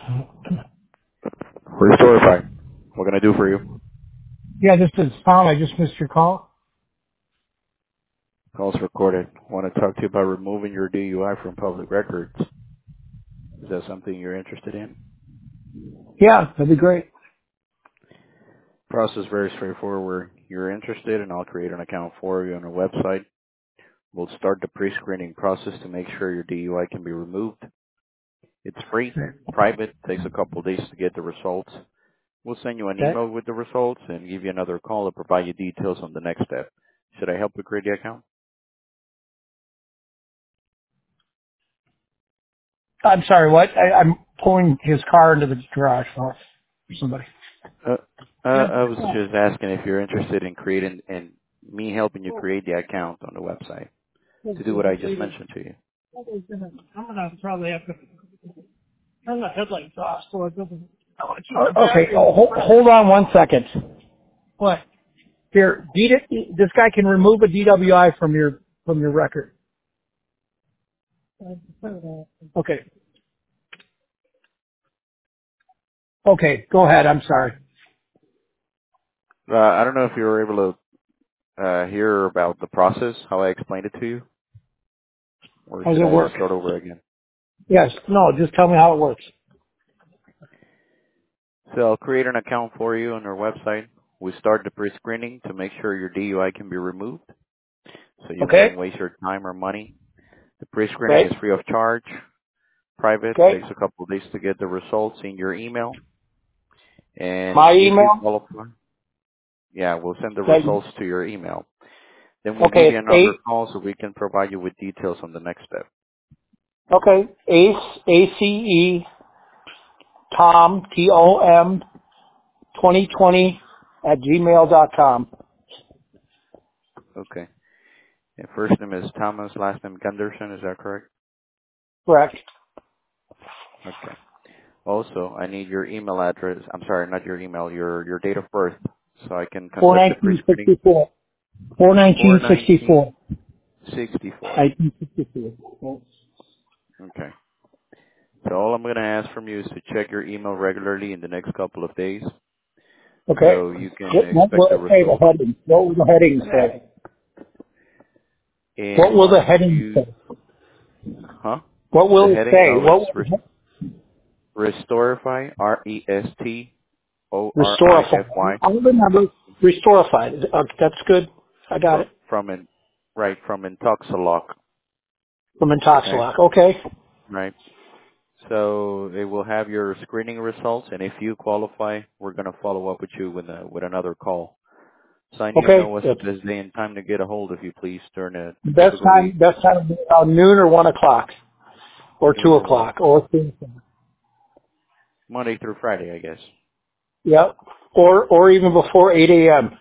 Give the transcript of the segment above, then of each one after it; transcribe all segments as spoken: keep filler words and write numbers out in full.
Restorify. What can I do for you? Yeah, this is Tom. I just missed your call. Call's recorded. Want to talk to you about removing your D U I from public records. Is that something you're interested in? Yeah, that'd be great. Process very straightforward. You're interested, and I'll create an account for you on our website. We'll start the pre-screening process to make sure your D U I can be removed. It's free, private, takes a couple of days to get the results. We'll send you an Okay. email with the results and give you another call to provide you details on the next step. Should I help you create the account? I'm sorry, what? I, I'm pulling his car into the garage for somebody. Uh, uh, I was just asking if you're interested in creating and me helping you create the account on the website to do what I just mentioned to you. I'm gonna probably have to turn the headlights off so it doesn't. Okay, oh, hold, hold on one second. What? Here, D- this guy can remove a D W I from your from your record. Okay. Okay, go ahead. I'm sorry. Uh, I don't know if you were able to uh, hear about the process, how I explained it to you, or How does should it I work? start over again? Yes. No, just tell me how it works. So I'll create an account for you on our website. We start the pre-screening to make sure your D U I can be removed, so you Okay. won't waste your time or money. The pre-screening Okay. is free of charge, private, Okay. takes a couple of days to get the results in your email. And My if you email. qualify, yeah, we'll send the Okay. results to your email. Then we'll Okay. give you It's another eight. call so we can provide you with details on the next step. Okay. Ace A C E Tom T O M twenty twenty at gmail dot com. Okay. And first name is Thomas, last name Gunderson, is that correct? Correct. Okay. Also, I need your email address. I'm sorry, not your email, your your date of birth, so I can Four conduct the nineteen pre-screening. sixty four. Four four nineteen sixty nineteen four. sixty-four. Nineteen sixty four. Okay. So all I'm going to ask from you is to check your email regularly in the next couple of days Okay. so you can What, what expect will the it say the results. heading? What will the heading say? What And will the once heading you, say? huh? What The will it heading, say? oh, it's What will res- Restorify, R E S T O R I F Restorify. Y, I remember Restorify. Uh, that's good. I got from, it. from in, right, from Intoxilock, From okay? Intoxilock. Okay. Right. So it will have your screening results, and if you qualify, we're going to follow up with you with, a, with another call. So I need to know Okay. what's the That's best day and time to get a hold of you, please, during a the best typical week, time. Best time would be around noon or one o'clock or noon two or one, o'clock or three o'clock. Monday through Friday, I guess. Yep. Or or even before eight a.m.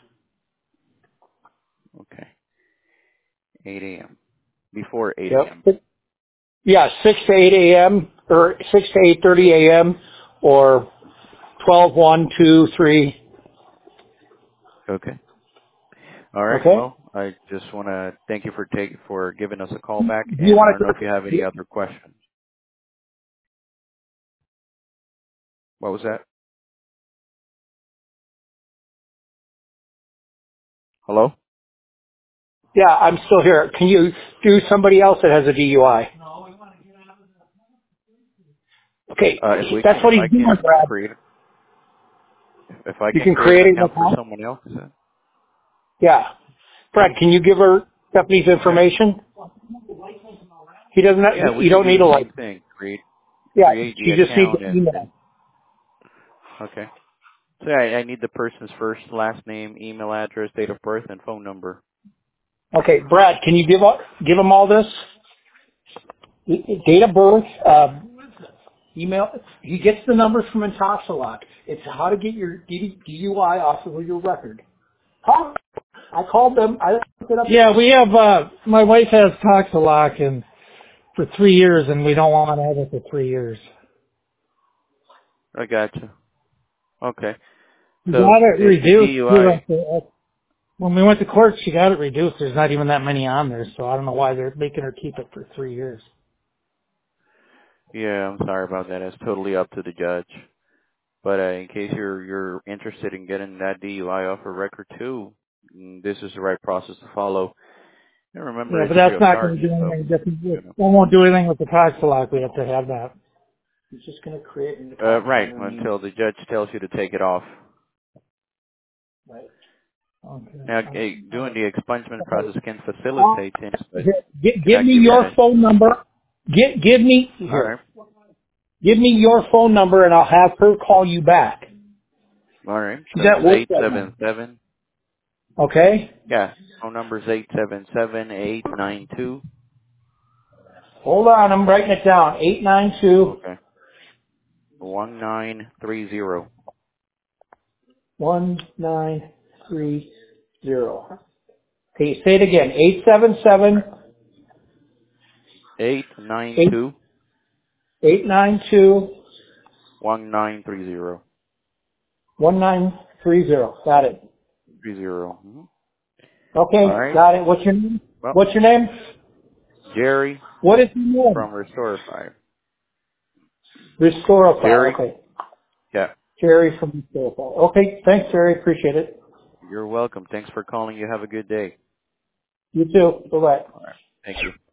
Okay, eight a.m. Before eight a.m. Yep. Yeah, six to eight a.m. or six to eight thirty a.m. or twelve, one, two, three. Okay. All right. Okay. Well, I just want to thank you for take for giving us a call back, Do you and I want don't know if you have to? any other questions. What was that? Hello? Yeah, I'm still here. Can you do somebody else that has a D U I? Okay, Uh, if we can, that's if what I he's doing, can Brad. create, if I You can can create an create an account for account. someone else, is that? Yeah, Brad, can you give her Stephanie's Yeah. information? He doesn't. Yeah, we You can don't do need the a like. same thing. Create, Yeah, create the she just needs account, the and email. then okay. So I, I need the person's first, last name, email address, date of birth, and phone number. Okay, Brad, can you give up, give him all this? Date of birth, uh, email. He gets the numbers from Intoxilock. It's how to get your D U I off of your record. Huh? I called them. I looked it up. Yeah, we have, uh, my wife has Toxilock and for three years and we don't want to have it for three years. I gotcha. Okay. We So got it the the reduced. Here D U I. at the- at- When we went to court, she got it reduced. There's not even that many on there, so I don't know why they're making her keep it for three years. Yeah, I'm sorry about that. It's totally up to the judge. But uh, in case you're you're interested in getting that D U I off a record too, mm, this is the right process to follow. And remember, Yeah, it's but free that's of not charge, going to do so anything different. you It know. won't do anything with the tax lock. We have to have that. It's just going to create an Uh, account right, underneath. until the judge tells you to take it off. Right. Okay. Now, Um, eh, doing the expungement okay. process can Uh, facilitate things, but here, gi- give cannot me give you your that. phone number. Give, give me All here. right, Give me your phone number, and I'll have her call you back. all right. She's Phone at is work eight right now. seven seven. Okay. Yeah, phone number is eight seven seven eight nine two. Hold on, I'm writing it down. Eight nine two Okay, one nine three zero. one nine three zero. Okay, say it again. Eight seven seven Eight nine eight two eight nine two one nine three zero one nine three zero. Got it. three zero. Mm-hmm. All Okay, right. got it. What's your name? Well, What's your name? Jerry What is your name? from Restorify. Restorify. Jerry. Okay. Yeah. Jerry from Restorify. Okay, thanks, Jerry. Appreciate it. You're welcome. Thanks for calling. You have a good day. You too. Bye-bye. All right. Thank you.